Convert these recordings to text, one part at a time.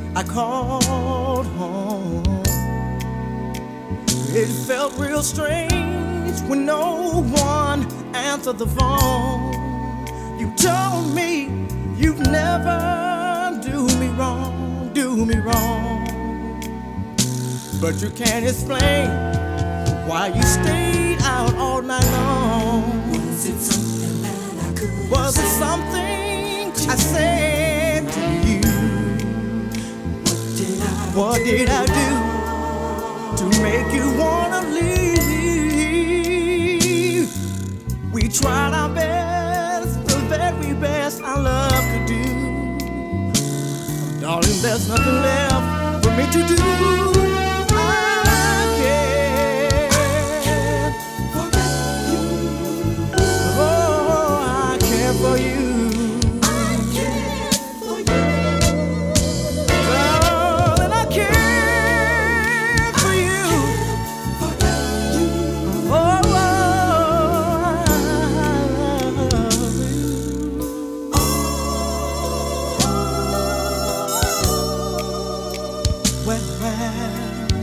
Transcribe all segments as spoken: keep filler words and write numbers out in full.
I called home. It felt real strange when no one answered the phone. You told me you'd never do me wrong, do me wrong. But you can't explain why you stayed out all night long. Was it something that I could Was have it said something I said to you? Did I What did I do to make you wanna leave? We tried our best, the very best our love could do. Darling, there's nothing left for me to do. I can't forget you? Oh, I care for you. I care for you. Darling, I care for you. Forget you. Oh, I love you. Well, well.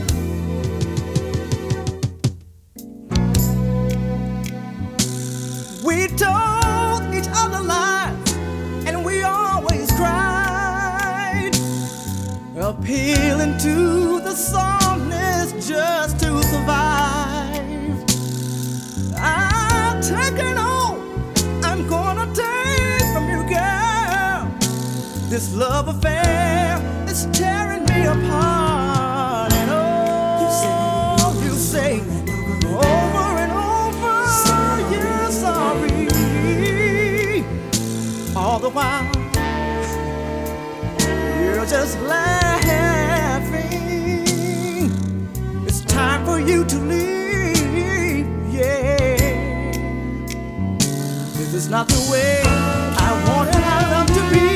We told each other lies, and we always cried, appealing to the softness just to survive. I'll take it all I'm gonna take from you, girl. This love affair is tearing me apart, and oh, you say over and over you're sorry. All the while you're just laughing. It's time for you to leave, yeah. This is not the way I wanted our love to be.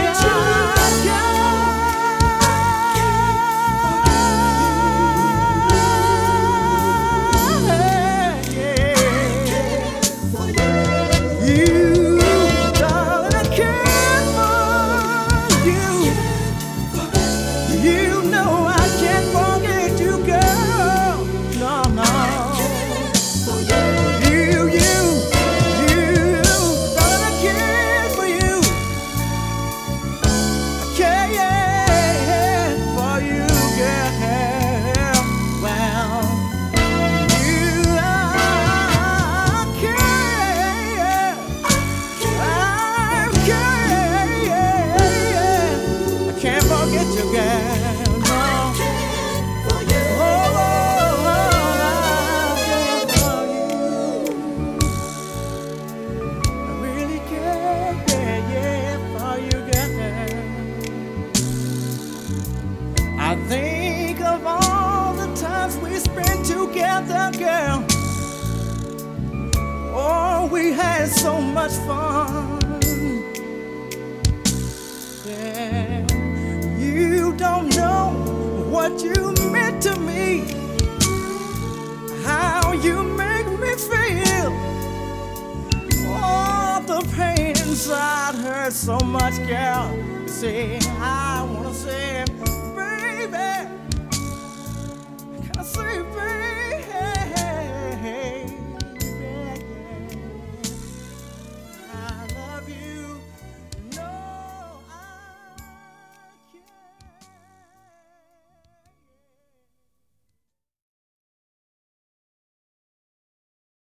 I think of all the times we spent together, girl. Oh, we had so much fun. Yeah, you don't know what you meant to me, how you make me feel. Oh, the pain inside hurts so much, girl. You see, I wanna say